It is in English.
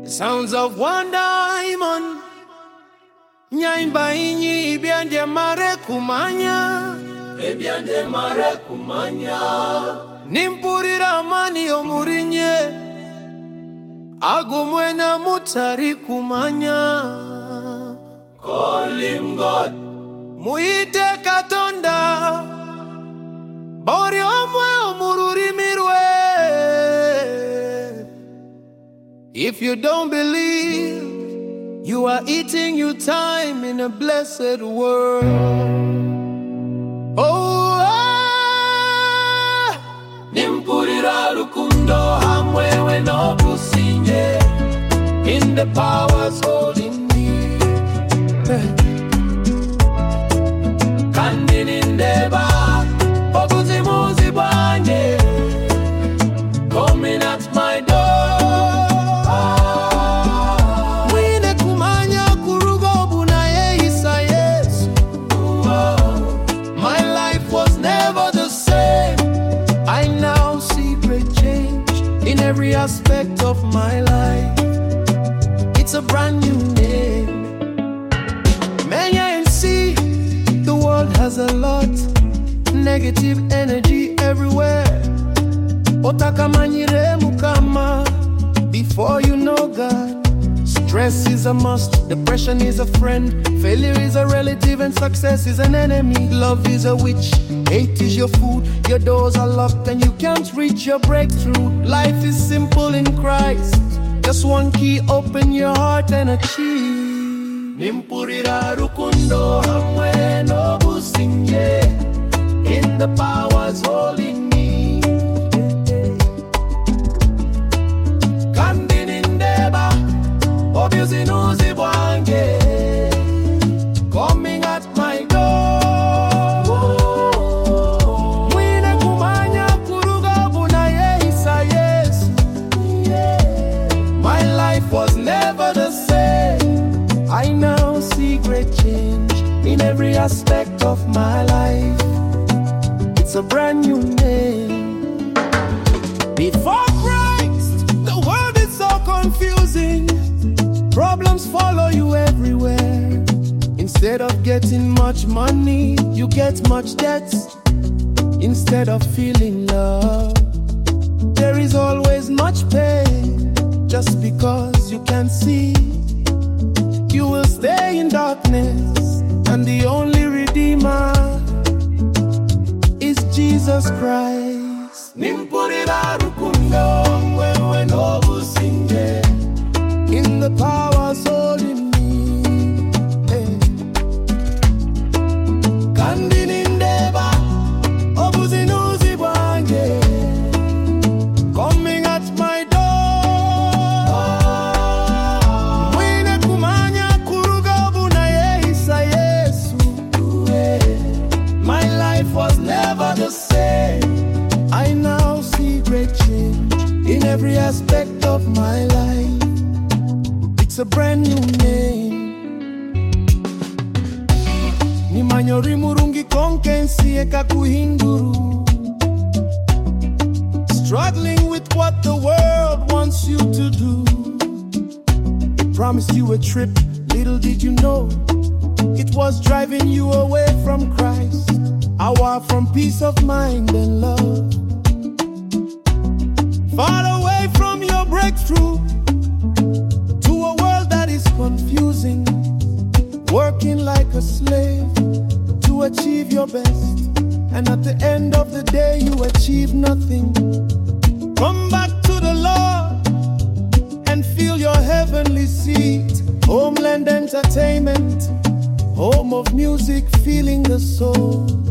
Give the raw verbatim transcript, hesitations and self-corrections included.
Sounds of one diamond. Nyaimba inyi ibiande mare kumanya. Ibiande mare kumanya. Nimpurira mani omurinye. Agumwena mutari kumanya. Call him God. Muite katonda. Bori omwe omururi mirwe. If you don't believe, you are eating your time in a blessed world. Oh, ah. Nimpurira rukundo hamwewe no businye. In the powers holding me. Kandi nindeba obuzi muzi bwange. Coming at my door. Every aspect of my life, it's a brand new name. May I see the world has a lot negative energy everywhere. Otakamanyire mukama. Before you know God, stress is a must, depression is a friend, failure is a relative, and success is an enemy. Love is a witch, hate is your food. Your doors are locked and you can't reach your breakthrough. Life is simple in Christ. Just one key, open your heart and achieve. Nimpurira rukundo hamwe no businye. In the powers holding me. Kandi nindeba obuzi nuzi bwange. Coming at my door. Was never the same. I now see great change in every aspect of my life. It's a brand new name. Before Christ, the world is so confusing. Problems follow you everywhere. Instead of getting much money, you get much debt. Instead of feeling love, there is always much pain. Just because you can't see, you will stay in darkness. And the only Redeemer is Jesus Christ. Nimpurira rukundo mwewe no businye. In the powers holding me. Hey. Kandi nindeba obuzi nuzi bwange. Coming at my door. Was never the same. I now see great change in every aspect of my life. It's a brand new name. Nimanyori murungi konkensi eka kuhinduru. Struggling with what the world wants you to do. It promised you a trip, little did you know it was driving you away from Christ. I walk from peace of mind and love. Far away from your breakthrough to a world that is confusing. Working like a slave to achieve your best. And at the end of the day you achieve nothing. Come back to the Lord and feel your heavenly seat. Homeland Entertainment, home of music, feeling the soul.